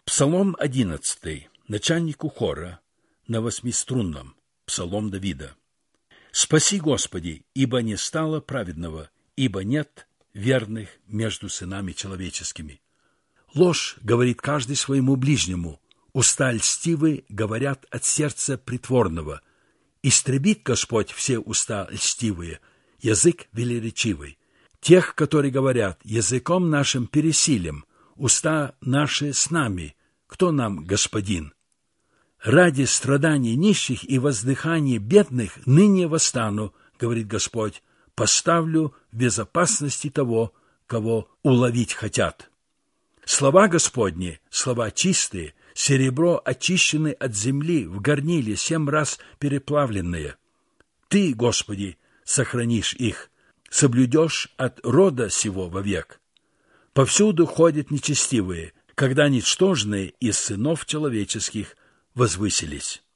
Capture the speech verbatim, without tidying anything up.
Псалом одиннадцатый. Начальнику хора на восьмиструнном. Псалом Давида. «Спаси, Господи, ибо не стало праведного, ибо нет верных между сынами человеческими». Ложь говорит каждый своему ближнему, уста льстивы говорят от сердца притворного. Истребит Господь все уста льстивые, язык велеречивый. Тех, которые говорят, языком нашим пересилим, уста наши с нами, кто нам господин? Ради страданий нищих и воздыханий бедных ныне восстану, говорит Господь, поставлю в безопасности того, кого уловить хотят. Слова Господни, слова чистые, серебро очищенное от земли, в горниле семь раз переплавленное. Ты, Господи, сохранишь их, соблюдешь от рода сего вовек. Повсюду ходят нечестивые, когда ничтожные из сынов человеческих возвысились.